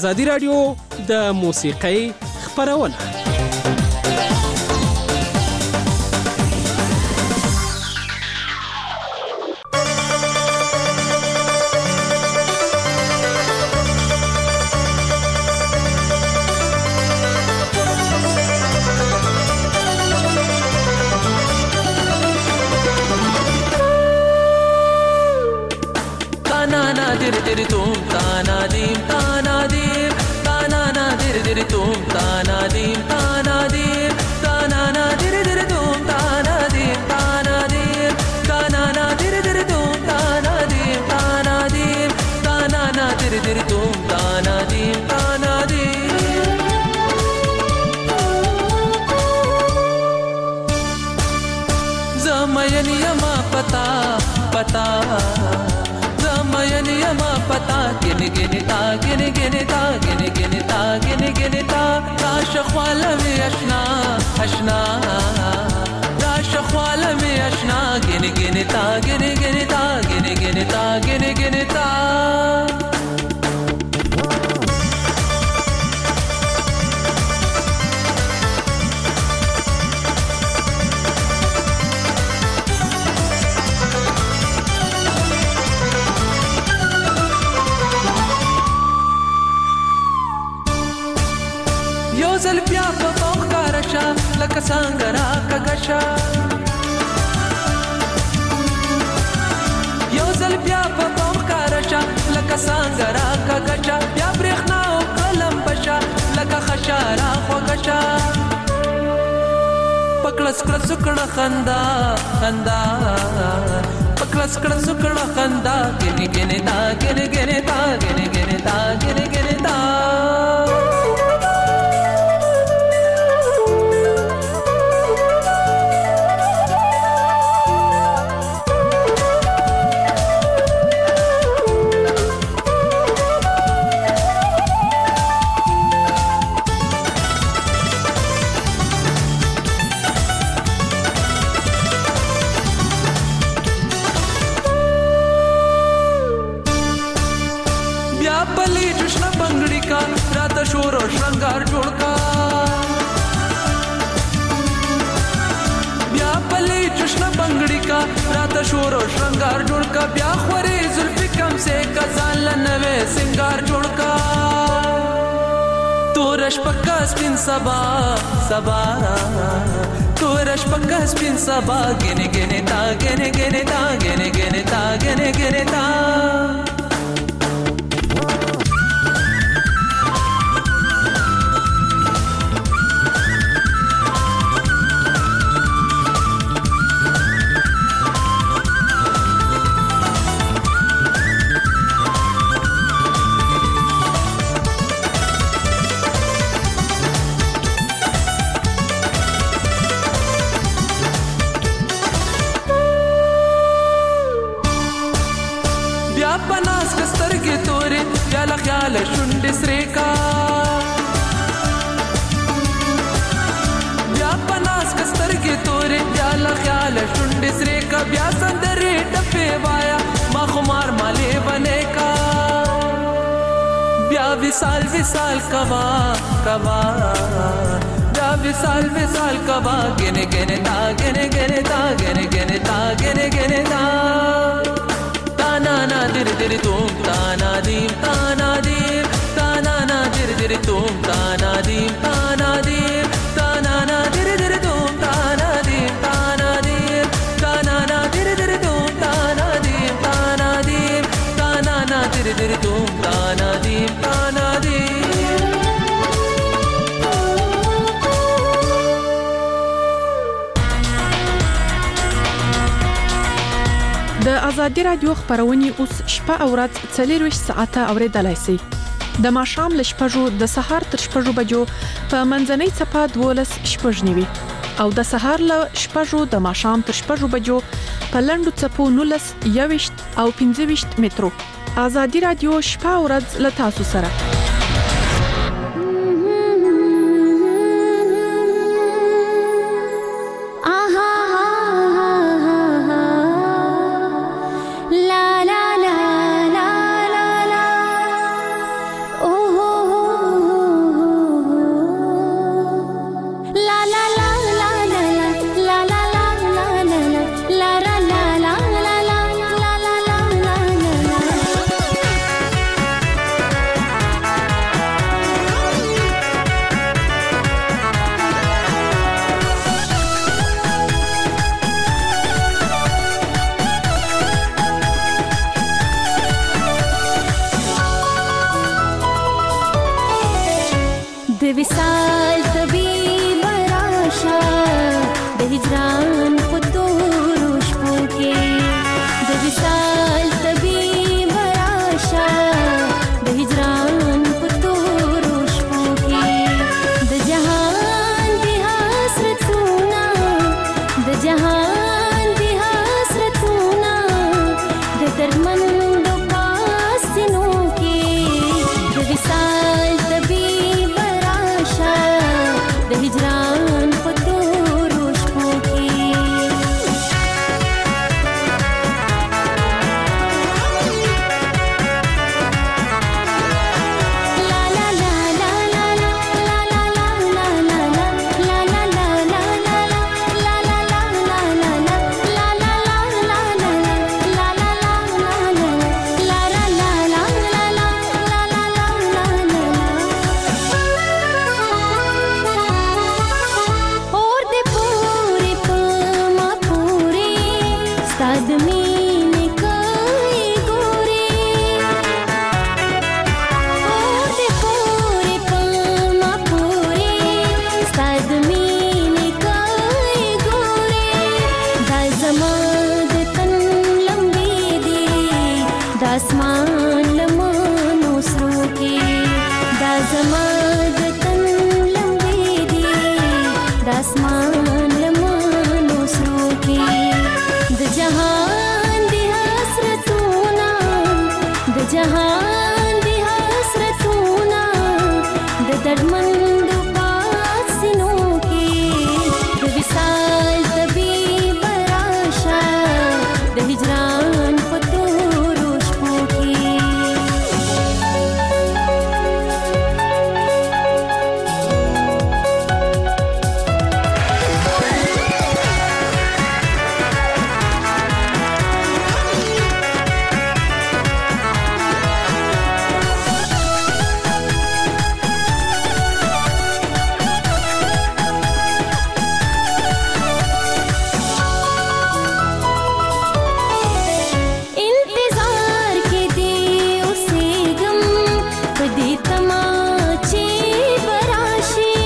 ازادي راډیو د موسیقۍ خپرونه. د ازادي رادیو خبرونه اوس شپه او ورځ 24 ساعته اوریدلای شئ. د ماښام ل شپږو د سهار تر شپږو بجو په منځنۍ صفه 12:09 او د سهار ل شپږو د ماښام تر شپږو بجو په لنډو صفو 19 او 15 مترو. ازادي رادیو شپه او ورځ ل تاسو سره. la la la la la la oh هجران په تورو شپو کې د وصال طبیب راشه د هجران په تورو شپو کې د جهان د حسرتونه د جهان د حسرتونه د دردمندو پاسینو کې د وصال طبیب راشه د هجران په تورو شپو کې لا لا لا لا لا لا لا لا لا لا لا لا لا لا لا لا لا لا اور دې پورې په ما پورې ستا د مینې کوي ګورې اور دې پورې په ما پورې ستا د مینې کوي ګورې دا زما د تن لمبې دي د اسمان لمنو سرو کې دا زما د تن لمبې دي د اسمان لمنو سرو کې د جهان د حسرتونه د جهان د حسرتونه د دردمندو پاسینو کې د وصال طبیب راشه د هجران په تورو شپو کې انتظار کې دی اوسېږم په دې تمه چې به راشي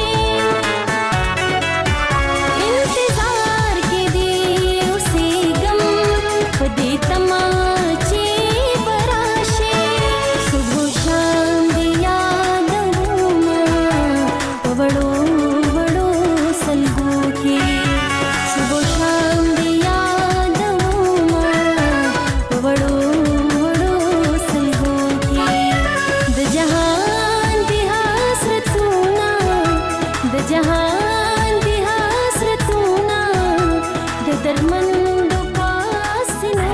انتظار کې دی اوسېږم په دې تمه چې به راشي صبح و شام دې یادومه په وړو وړو سلګو کې صبح و شام دې یادومه په وړو وړو سلګو کې د جهان د حسرتونه د جهان د حسرتونه د دردمندو پاسینو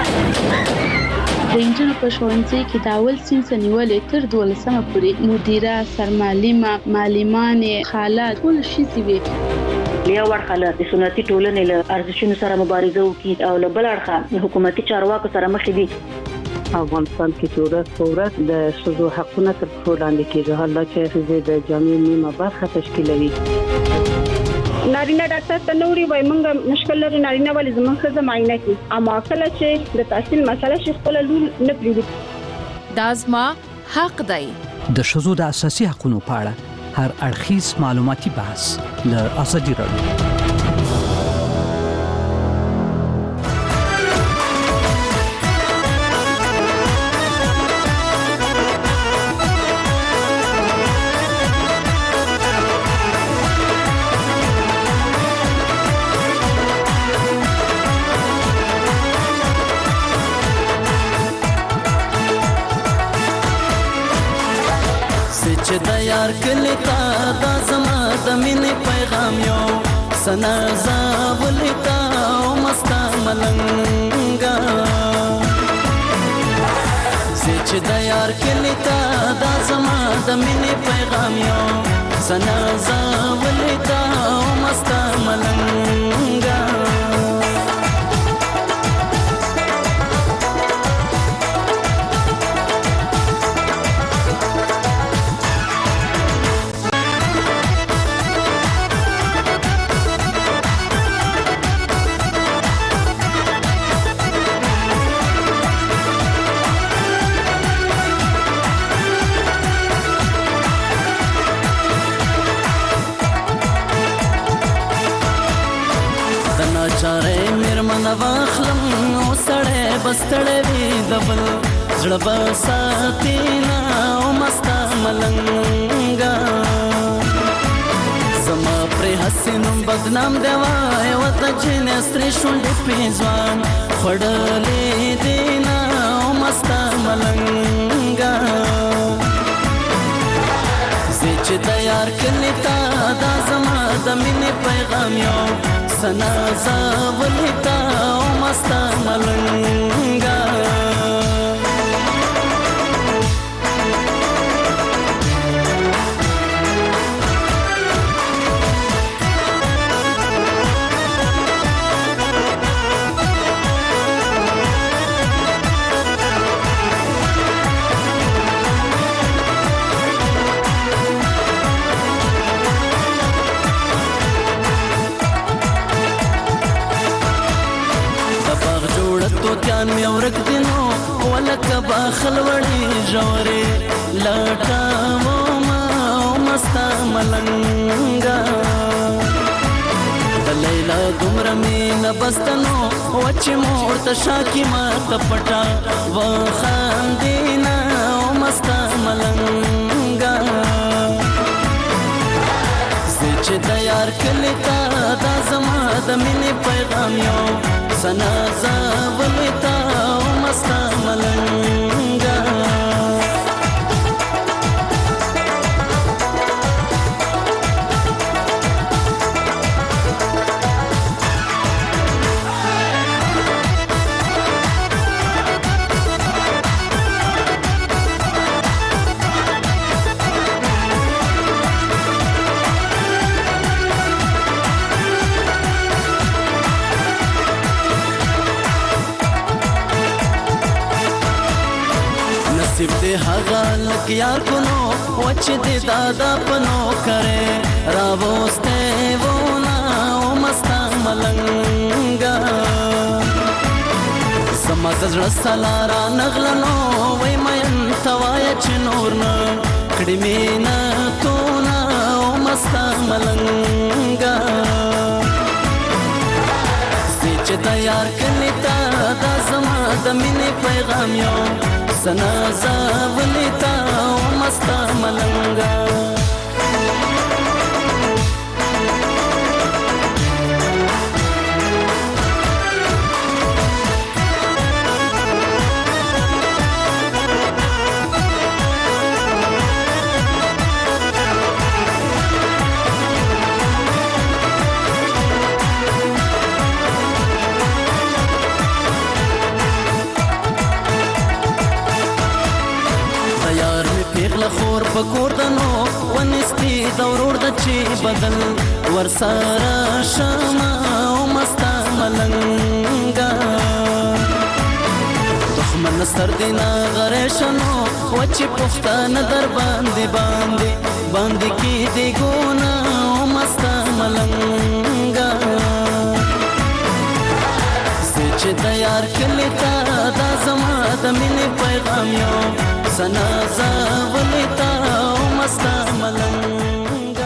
د انجونو په ښوونځي کې د اول صنف نیولې تر 12مه پورې مدیره سرمعلمه معلمانې خاله ټول ښځې وې یو اړخه له سنتي ټولنې له ارزښتونو سره مبارزه وکړي او له بل اړخه حکومتي چارواکو سره مخ دي افغانستان کې چې ورځ په ورځ د ښځو حقونه تر پښو لاندې کېږي حالا چې ښځې د جامعې نیمه برخه تشکیلوي نارینه ډاکټر ته نوري وای مونږ مشکل لري نارینه ولې زموږ ښځه معاینه کوي اما کله چې د تحصیل مسله شي خپل لور نه پریږدي دا زما حق دی د ښځو د اساسي حقوقو په اړه هر اړخیز معلوماتي بحث له ازادي راډیو چې د یار کلی تا دا زما د مینې پیغام یو سنا زاولې تا او مستا ملنګا چې د یار کلی تا دا زما د مینې پیغام یو سنا زاولې تا او مستا ملنګا بستړې وي دبل زړه بساتینا او مستا ملنګا زما پر حسینم بدنام دیوای وته چې نستری شونډې پیځوان خړلې دینا او مستا ملنګا چې تیار کړی تا دا زما د مینې پیغام یو سنا زولتا او مستا ملنګا توتیان می ورک دینو ولکه باخل وړي جوړې لټاو ما مستا ملنګا د لیلا دومره مینه بستنو وچ مور ته شاکی ما ته پټا و خاندینا مستا ملنګا چې تیار کړی تا دا زما د مینې پیغام یو سنا زولتا او مستا ملنګا نصیب دې هغه لک یار کونو وچ دې دادا پنو کرے راوسته ونا او مستا ملنګا سما زړه سلارا نغلنو وای مې توای چې نور نه کړي مینا تو نا او مستا ملنګا چې تیار کړی تا دا زما د مینې پیغام یو سنا زولتا او مستا ملنګا خور پکور دنو ونستی دورور د چی بدل ورسره شمه او مستا ملنګا دښمن سر دینا غریشنو وچی پښتانه در باندې کی دی ګونا او مستا ملنګا چې تیار کړی تا دا زما د مینې پیغام یو سنا زولتا او مستا ملنګا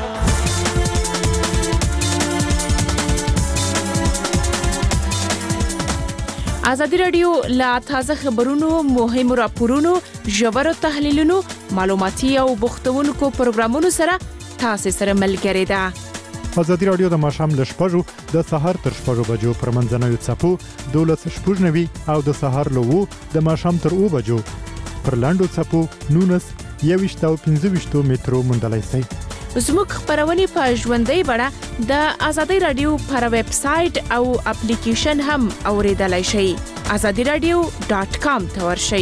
ازادي رادیو لا تازه خبرونو مهم راپورونو ژورو تحلیلونو معلوماتي او بوختونکو پروګرامونو سره تاسو سره ملګری ده ازادي رادیو د ماښام له 6 د سهار تر 6 بجو پر منځنوي څپو 12:09 او د سهار له 2 د ماښام تر 2 بجو پر لاندو څپو 19 او 15 مترو مندلای سي زموږ خبرونه په ژوندۍ بڼه د ازادي رادیو پر ویب سټ او اپلیکیشن هم اوریدلای شئ azadiradio.com ته ورشئ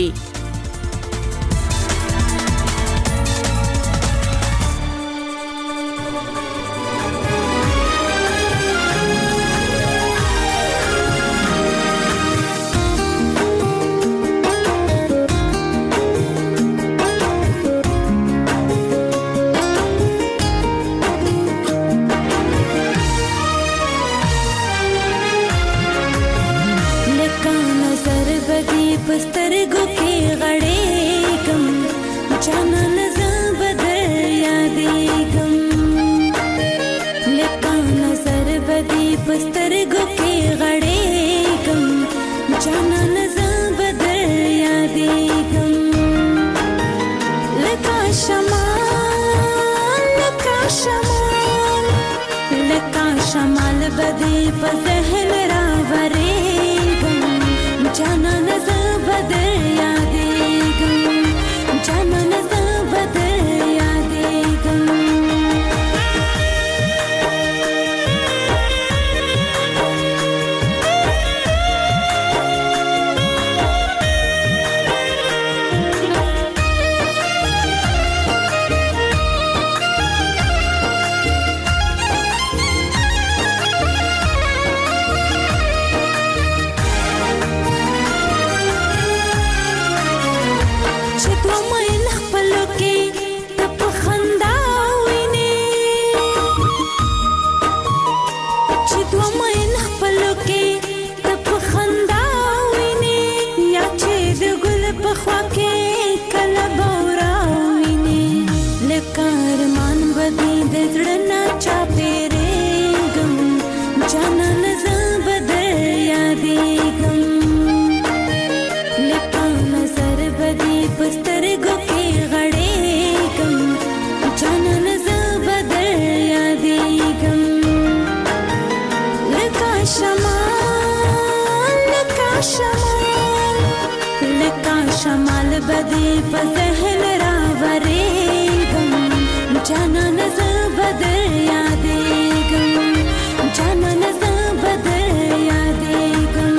سترګو کې غړېږم جانان زه بدر یادېږم لکه نظر بدې په سترګو کې غړېږم جانان شمال بدی په ذهن راورېږم جانان زه به در یادېږم جانان زه به در یادېږم شمال بدی په ذهن راورېږم جانان زه به در یادېږم جانان زه به در یادېږم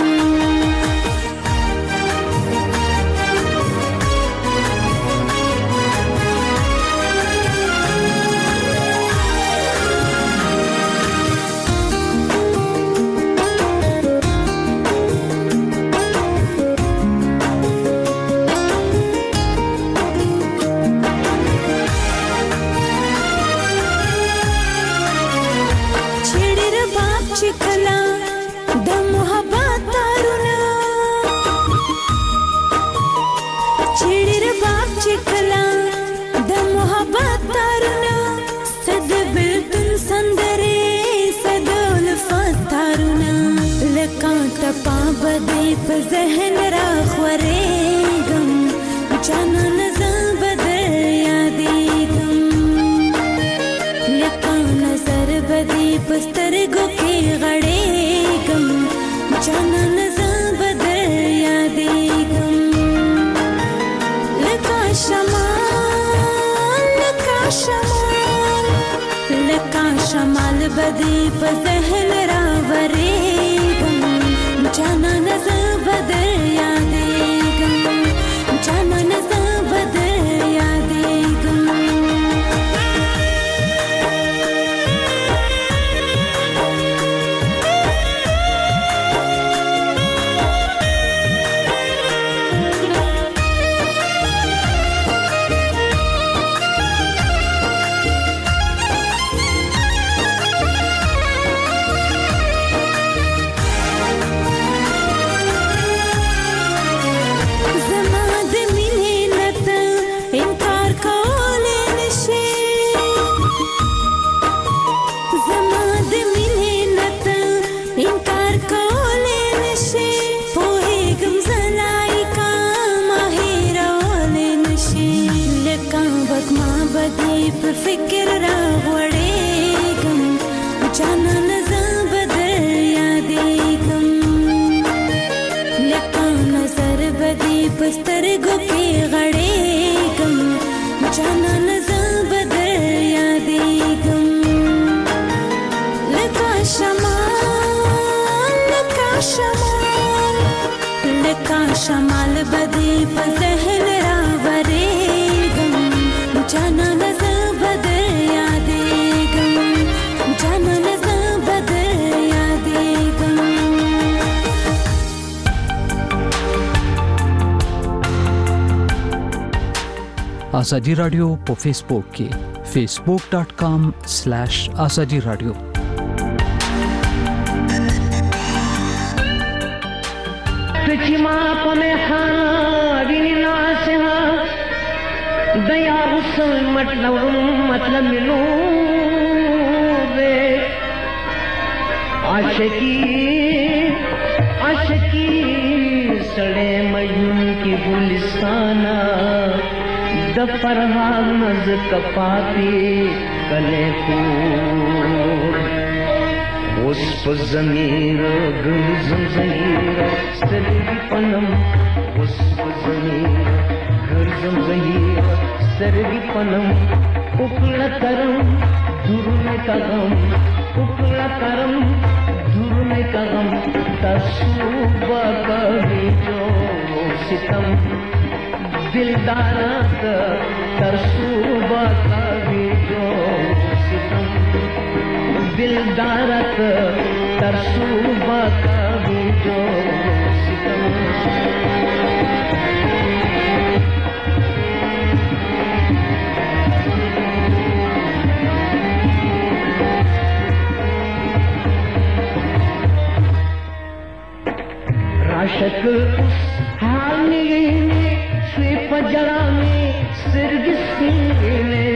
په ذهن راخورېږم جانان زه به در یادېږم لکه نظر به دې په سترګو کې غړېږم جانان زه به در یادېږم لکه شمال شمال به دې په ذهن راورېږم جانان زه به در یادېږم جانان زه به در یادېږم پر فکر راغوړېږم جانان زه به در یادېږم لکه نظر به دې په سترګو کې غړېږم جانان زه به در یادېږم لکه شمال به دې په ذهن راورېږم جانان زه به در یادېږم جانان زه به در یادېږم ازادي رادیو په فیسبوک کې facebook.com/azadi radio तुझमा पमे हारी नासहा दया हुसन मतलब मिलो वे आशिकी सड़े मयूं की गुलिस्ताना दफरहा नज कपाती कले को اوس په ضمیر ګرځم زهیر سترګې پنم اوس په ضمیر ګرځم زهیر سترګې پنم وکړه کرم دور مې کغم وکړه کرم دور مې کغم تاسو به کوي جو ستم دلدارا تاسو به کوي جو ستم دلدارا تاسو به کوي جو ستم عاشق حال में श्री पजरा में सिरगिस्ती ने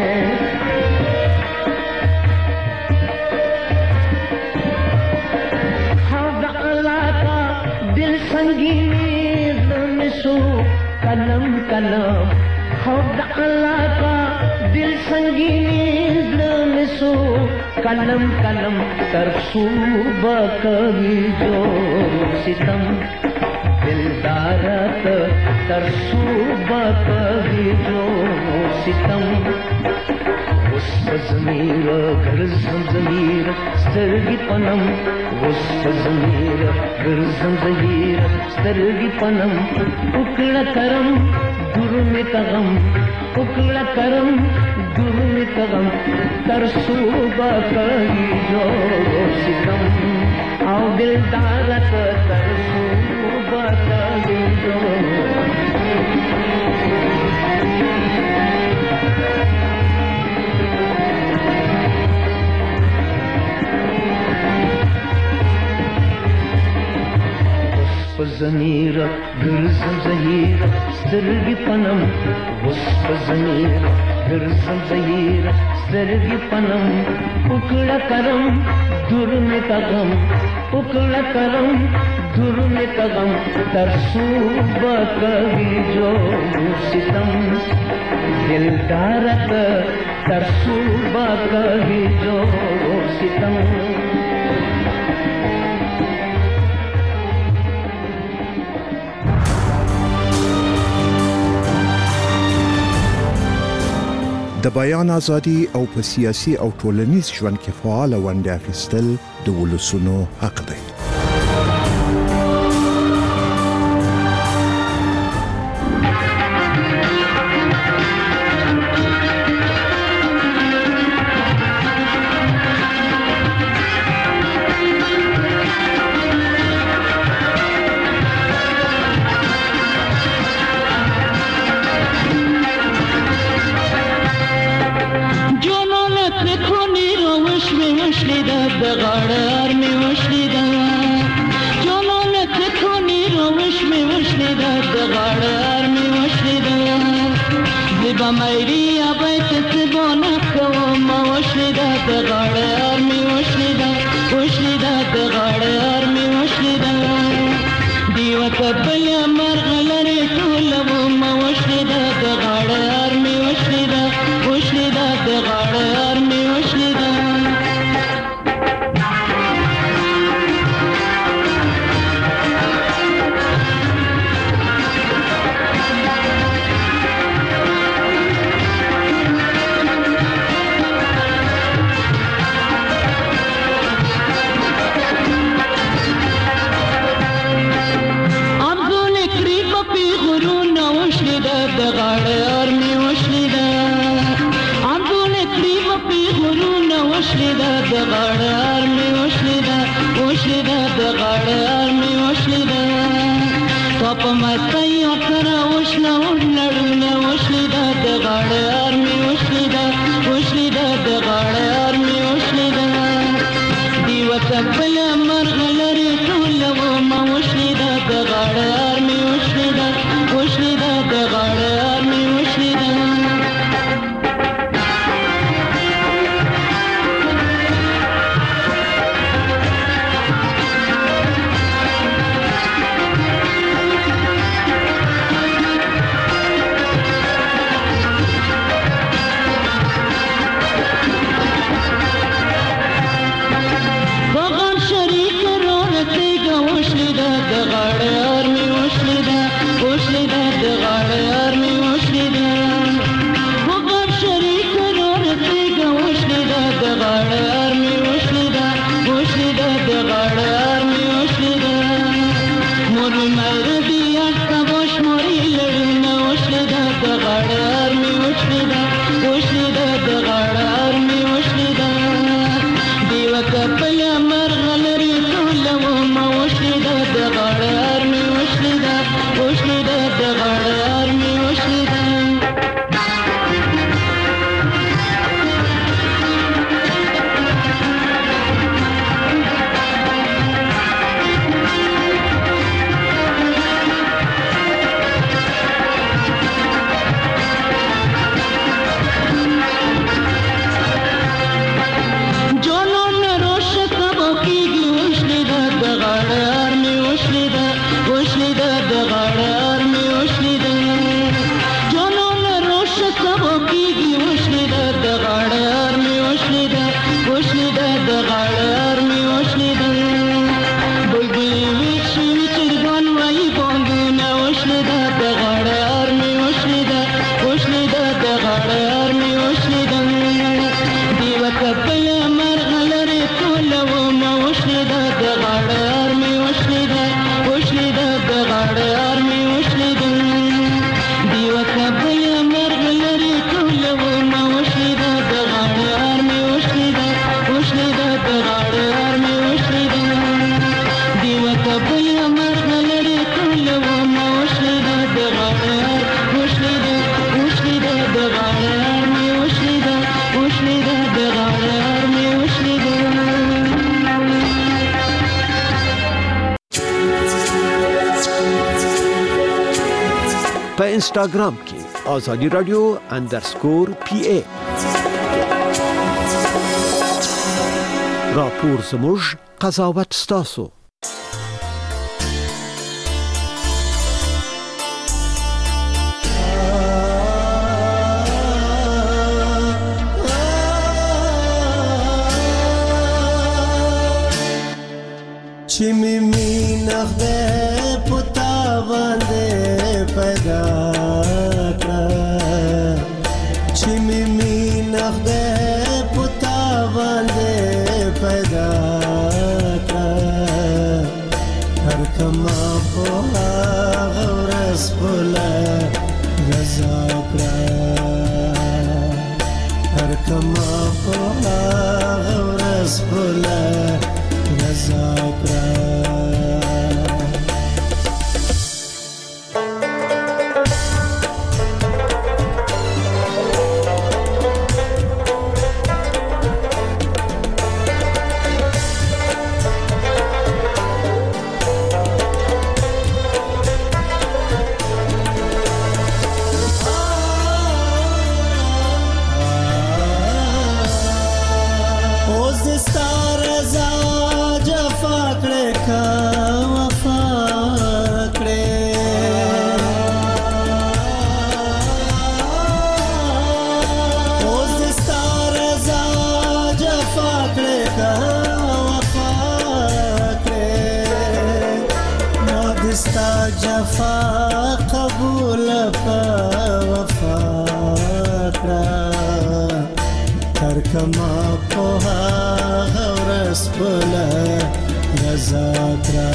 हद अल्लाह का दिल संगीनी मिसो कलम कलम हद अल्लाह का दिल संगीनी मिसो कलम कलम तरसू बकवी जो सितम दिलदारत तरसू बकवी जो सितम उस ज़मीर गर्ज़म ज़मीर स्तरगी पनम उस ज़मीर गर्ज़म ज़मीर स्तरगी पनम उकड़ा करम दुर में कगम उकड़ा करम दुर में कगम तरसू बकवी जो सितम आओ दिलदारत तरसू बकवी जो ज़मीर गर्ज़म ज़हीर स्तरगी पनम उस ज़मीर गर्ज़म ज़हीर स्तरगी पनम उकड़ा करम दुर में कगम उकड़ा करम दुर में कगम तरसू बकवी जो सितम दिलदारत तरसू बकवी जो सितम د بیان ازادي او په سیاسي او ټولنیز ژوند کې فعال ونډه اخیستل د ولسونو حق دی. په انسټاګرام کې ازادي رادیو _PA. راپور زموږ، قضاوت ستاسو. چې می مینه ده پتا باندې پیدا کړ، چې می مینه ده پتا باندې پیدا کړ، هر کما په غورس بوله رضا کړ، هر کما په غورس بوله رضا کړ. جفا قبول په وفا کړه، تر کما په غورس بوله رضا کړه.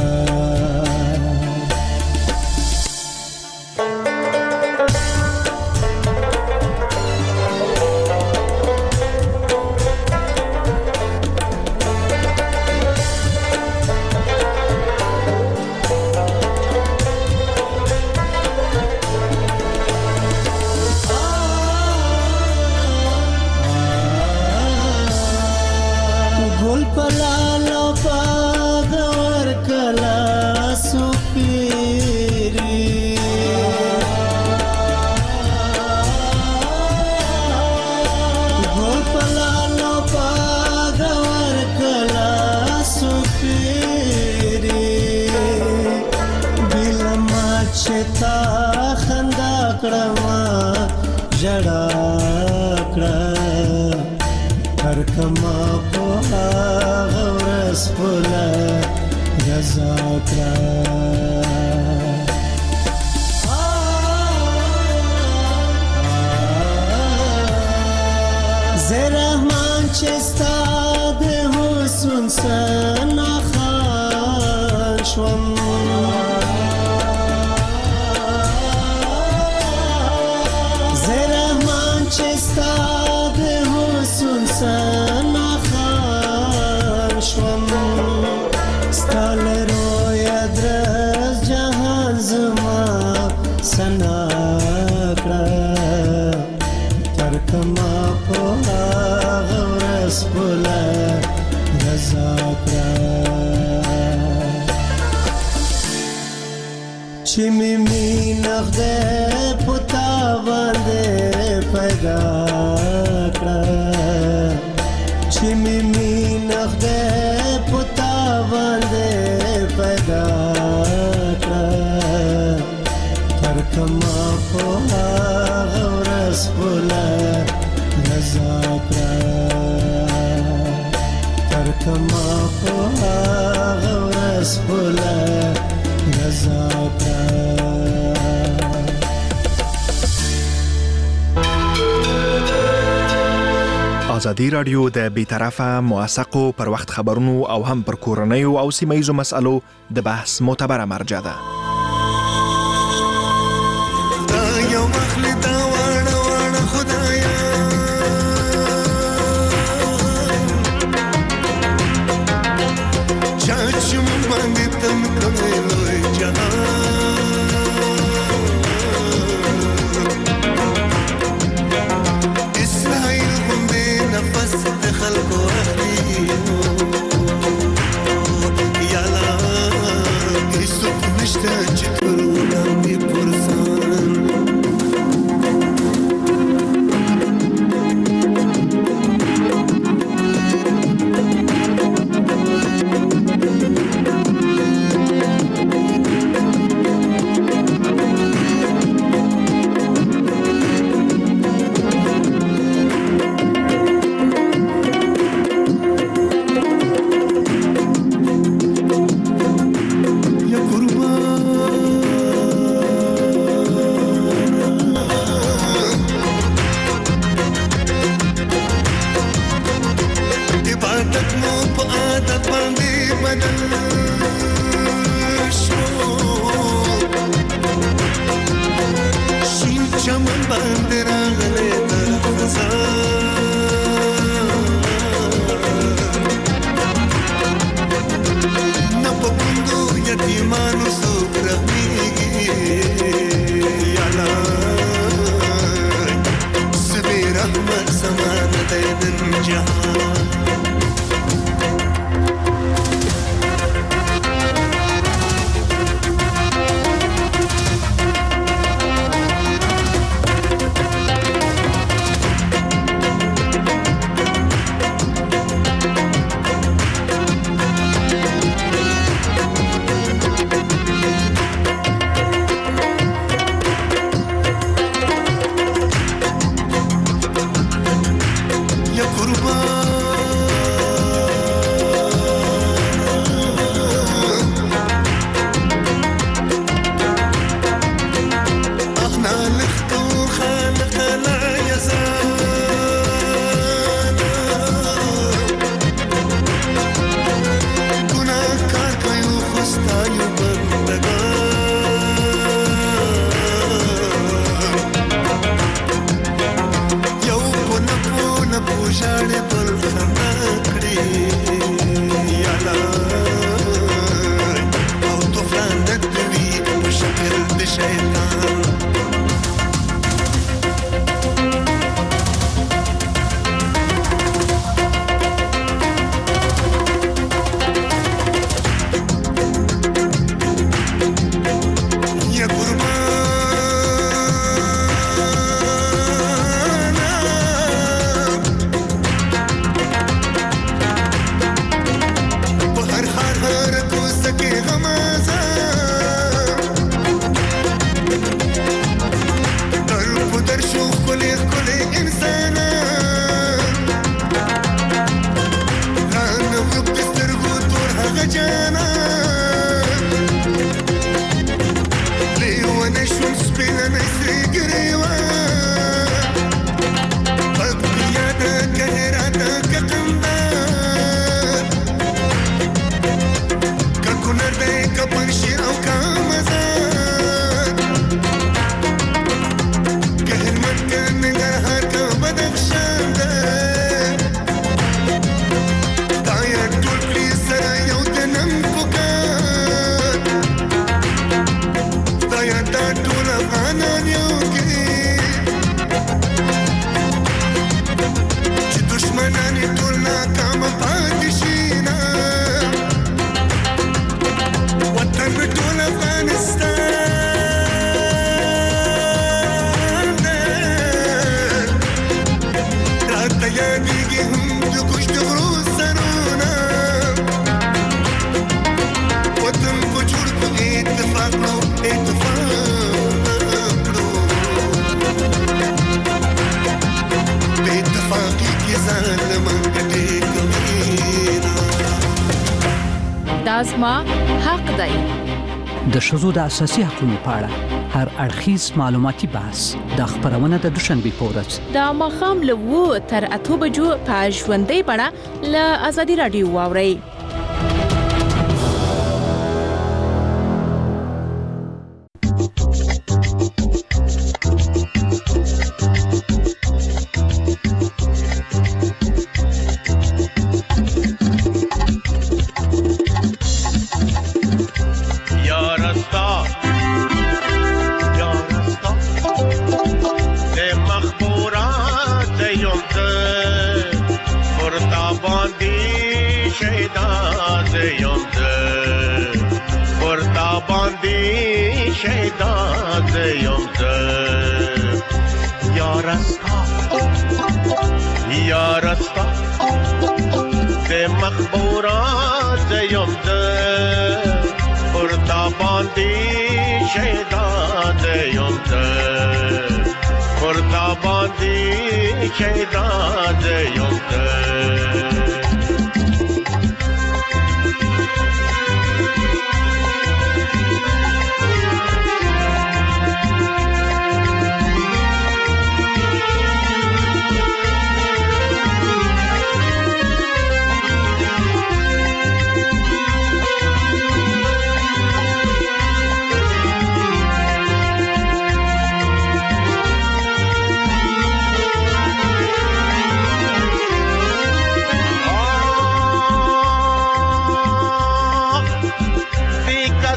کما په غورس بوله رضا کړه. زه رحمان چې ستا د حسن ثنا خان شوم، زه رحمان چې ستا د حسن ثنا خان شوم، ستا له رویه درز جهان زما ثنا کړه، تر کما په هغه ورځ بوله رضا کړه. چې مې مینه خدای په تا باندې پیدا کړه، چې مې مینه خدای په تا باندې پیدا کړه، تر کما په هغه ورځ بوله رضا کړه، تر کما په هغه ورځ بوله رضا کړه. ازادي رادیو د بیطرفه موثقو پر وخت خبرونو او هم پر کورنیو او سیمه‌ییزو مسألو د بحث معتبره مرجع ده. Nishta chitru nami pursan بدل شو شین چمن باندې راغلی تر نه په کوندو یتیمانو څوک رحمیږي یالا سبې رحمت زمانه دی نن جهان د ښځو د اساسي حقوقو په اړه هر اړخیز معلوماتي بحث د خبرونه د دوشنبه په ورځ د ماښام له 2 تر 8 بجو په ژوندۍ بڼه له ازادي رادیو واوري.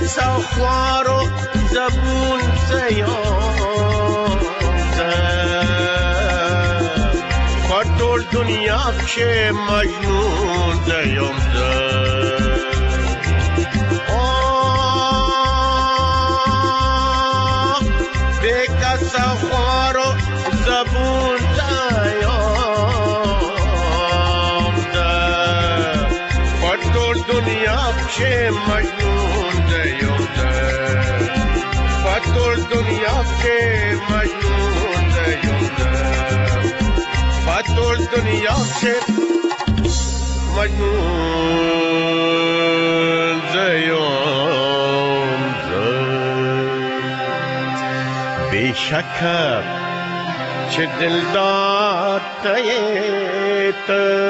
سخوار و زبون زیام پتول دنیا که مجنون زیام دیگه سخوار و زبون زیام پتول دنیا که مجنون زیام پتول دنیا که مجنون زیام پتول دنیا که مجنون زیام بیشکر چه دلدار تیت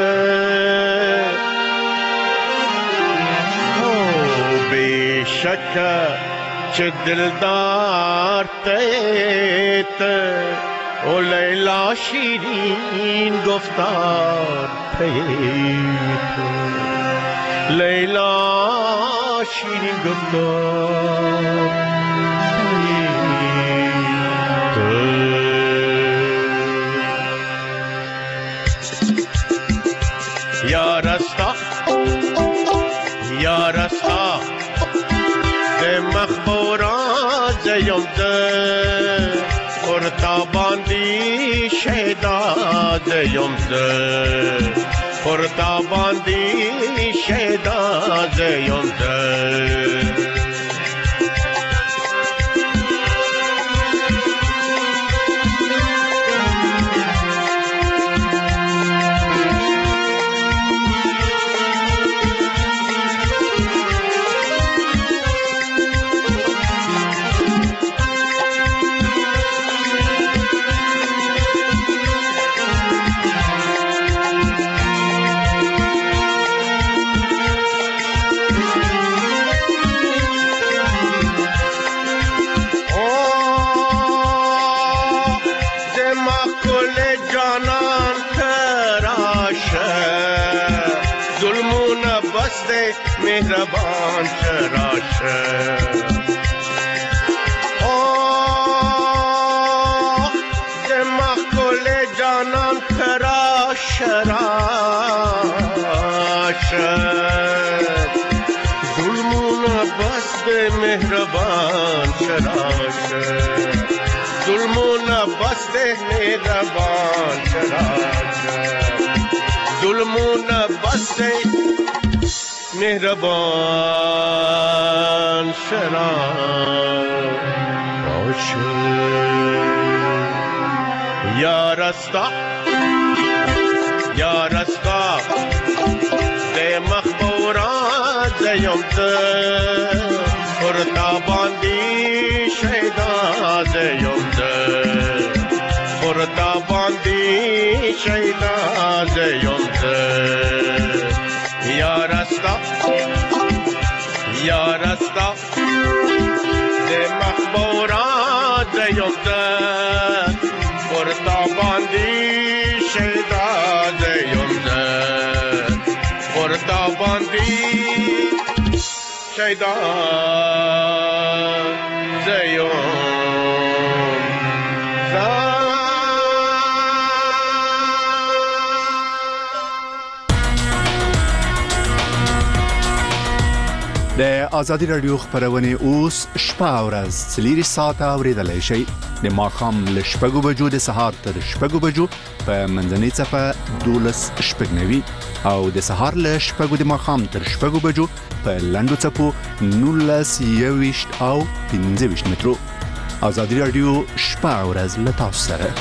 بیشکر چه دلدار تیت او لیلا شیرین گفتار تیت لیلا شیرین گفتار یا رستا یا رستا ده مخبوران زیم ده پرتاباندی شیدا زیم ده پرتاباندی شیدا زیم ده مهربان چراشه آه دماغ کل جانان تراشه راشه ظلمون بست مهربان چراشه ظلمون بست مهربان چراشه ظلمون بست مهربان شراب باشه یا رستا ده مخبوران زیم ده پرتاباندی شیدا زیم ده پرتاباندی شیدا زیم ده یا رستا ده مخبوران زیم ده پرتاباندی شیدا زیم ده پرتاباندی شیدا زیم د ازادي رادیو خبرونه اوس شپه ورځ سلیری ساعت اوریدلای شي د ماخام ل شپږو بجو د سهار تر شپږو بجو په منځنۍ صفه 12 شپږنوي او د سهار ل شپږو د ماخام تر شپږو بجو په لندو صفو 19 یويشت او 15 مترو. ازادي رادیو شپه ورځ ل تاسو سره.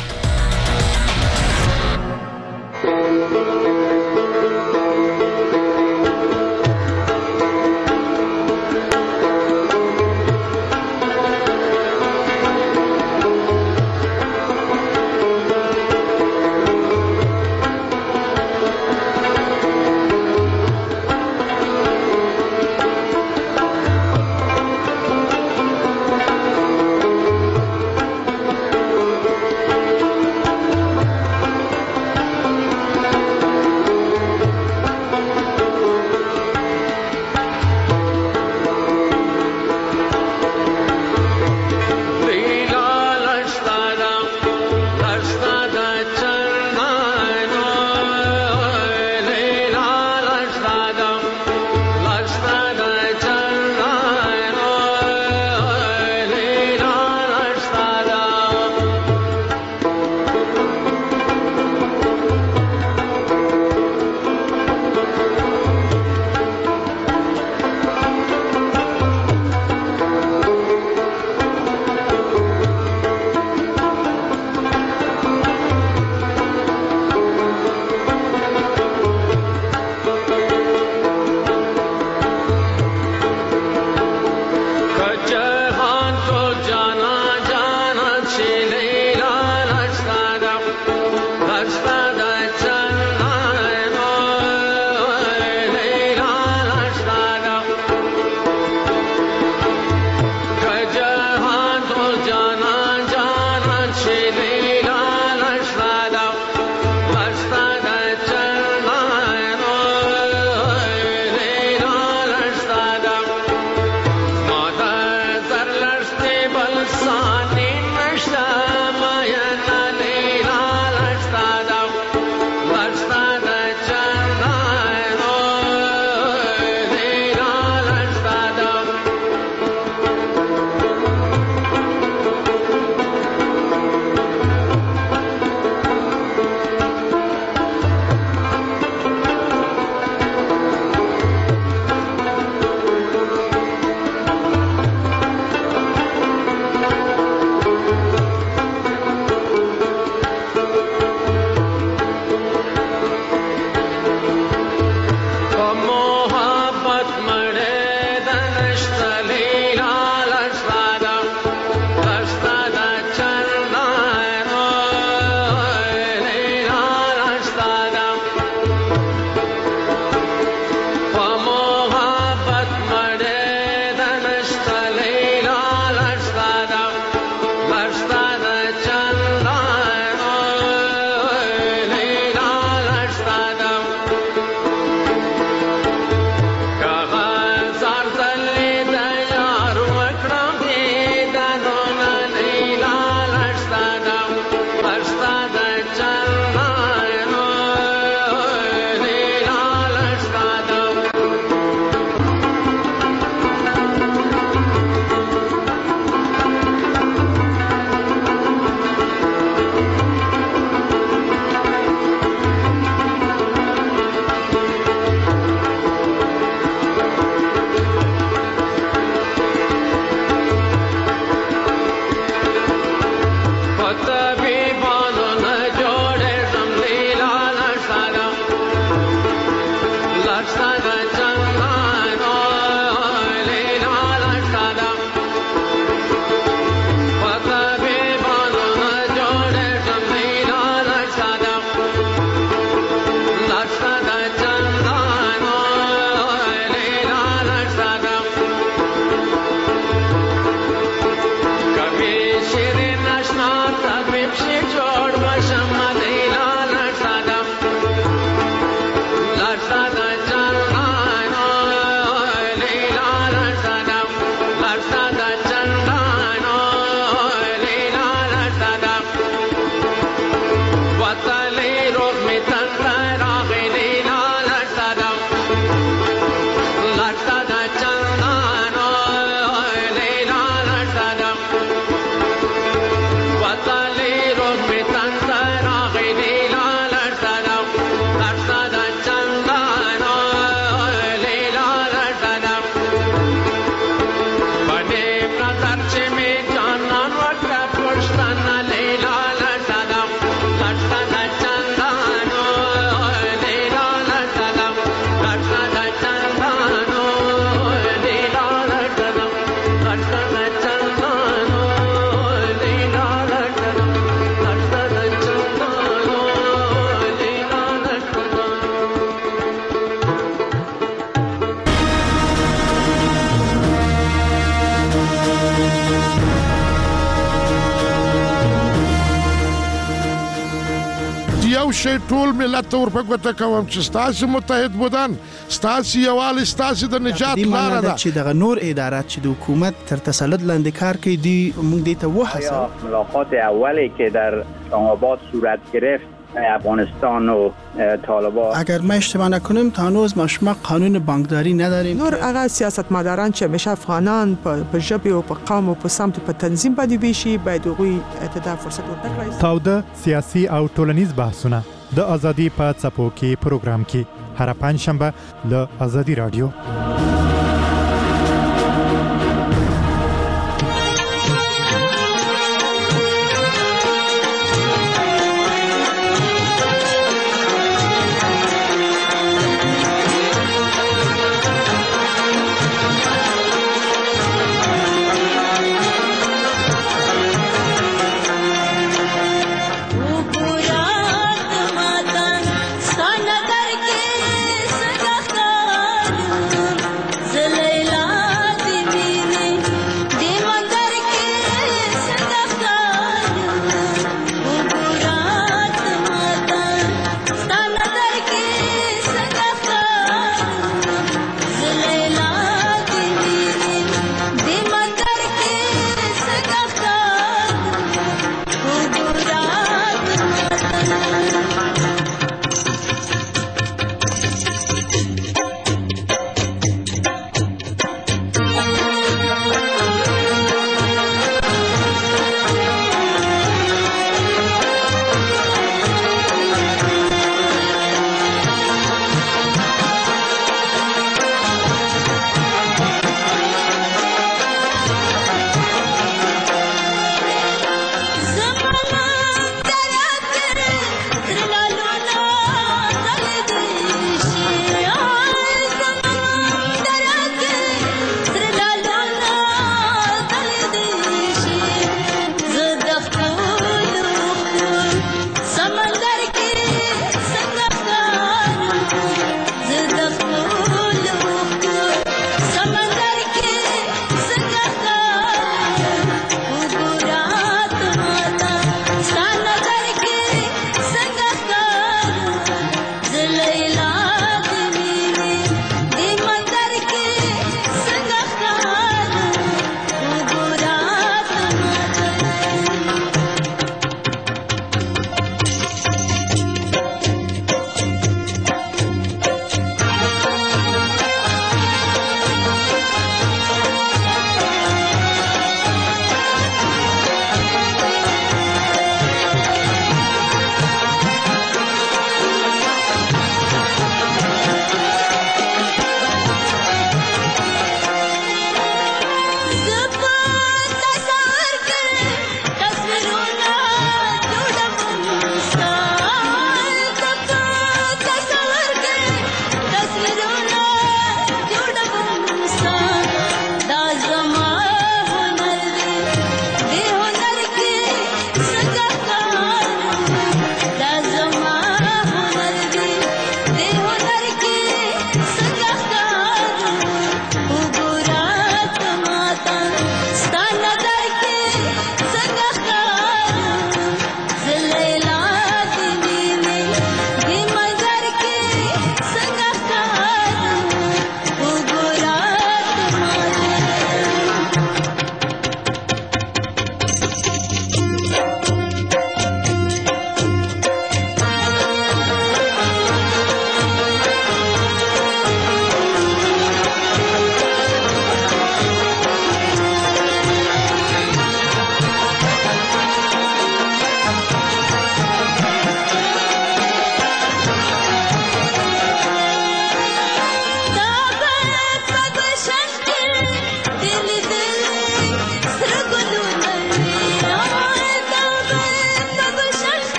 یو شی ټول ملت ته ورپګوته کوم چې ستاسو متحد بودن ستاسو یووالی ستاسو د نجات لاره ده چې دغه نور ادارات چې د حکومت تر تسلط لاندې کار کوي دی موږ دې ته وحسن ملاقات اولی که در اسلام آباد صورت گرفت افغانستان و طالبان اگر ما اشتباه نکنیم تا هنوز ما قانون بانکداری نداریم نور هغه سیاستمداران چې همیشه افغانان په ژبه او په قوم او په سمت په تنظیم باندې ویشي باید هغوی ته فرصت ورکړي. تاوده سیاسي او ټولنیز بحثونه د ازادي په څپو کې پروګرام کې هر پنځشنبه له ازادي رادیو.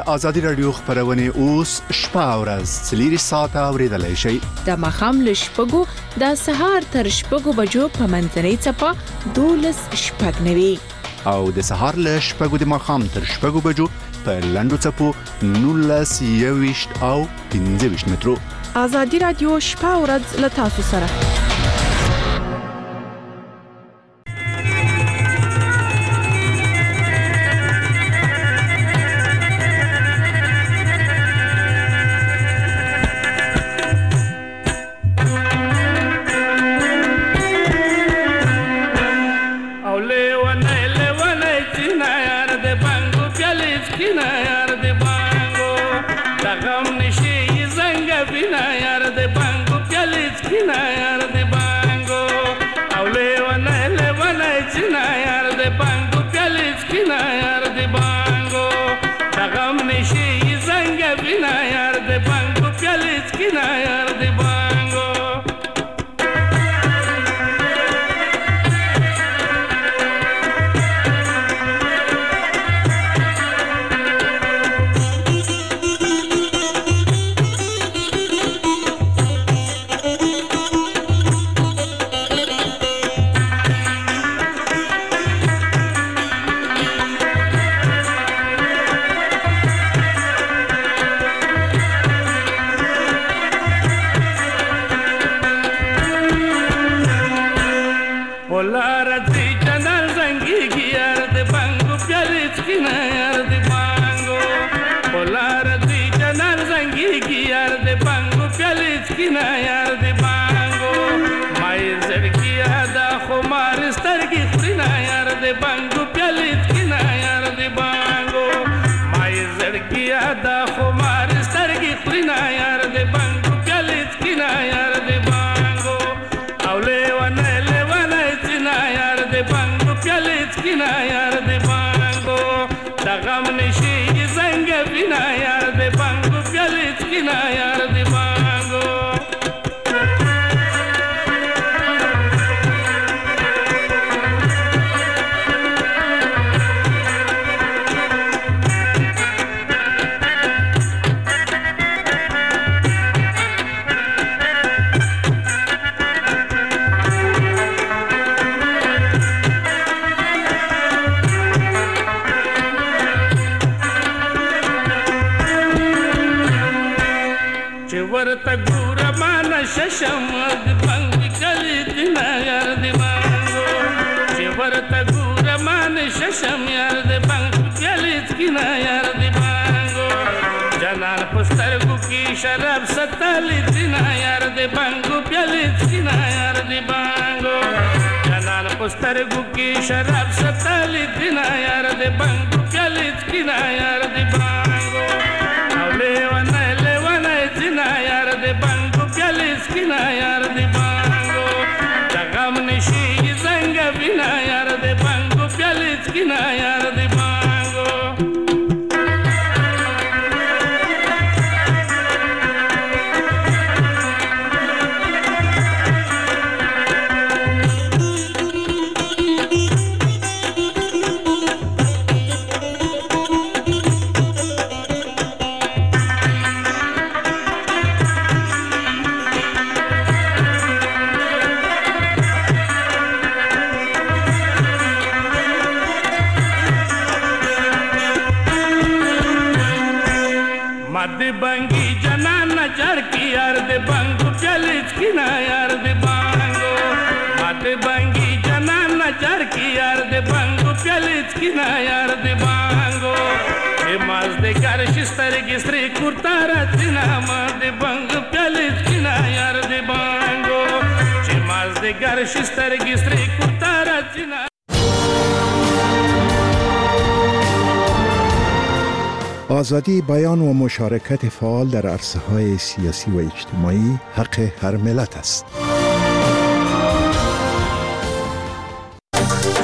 ازادي رادیو خبرونه اوس شپه او ورځ څلوري ساعته اوریدلای شئ. د ماښام له شپږو د سهار تر شپږو بجو په منځنۍ څپه 12:09 او د سهار له شپږو د ماښام تر شپږو بجو په لنډو څپو 19:20 او 15 مترو. ازادي رادیو شپه او ورځ له تاسو سره. शराब सताली दिना यार दे बांगो प्याले दिना यार दे बांगो जनान पुस्तर गुकी शराब सताली दिना यार दे बांगो प्याले दिना यार दे बांगो ले wana दिना यार दे बांगो प्याले दिना यार दे बांगो जगम निशी जंग बिना यार दे बांगो प्याले दिना यार दे बांगो बंगी जनाना चरकी यार दे बांगो चलिच की ना यार दे बांगो मत बंगी जनाना चरकी यार दे बांगो चलिच की ना यार दे बांगो ए माज दे करशिस्तर गिस्त्री कुर्तारा चिना माज दे बांगो चलिच की ना यार दे बांगो ए माज दे करशिस्तर गिस्त्री कुर्तारा चिना آزادی بیان و مشارکت فعال در عرصه‌های سیاسی و اجتماعی حق هر ملت است.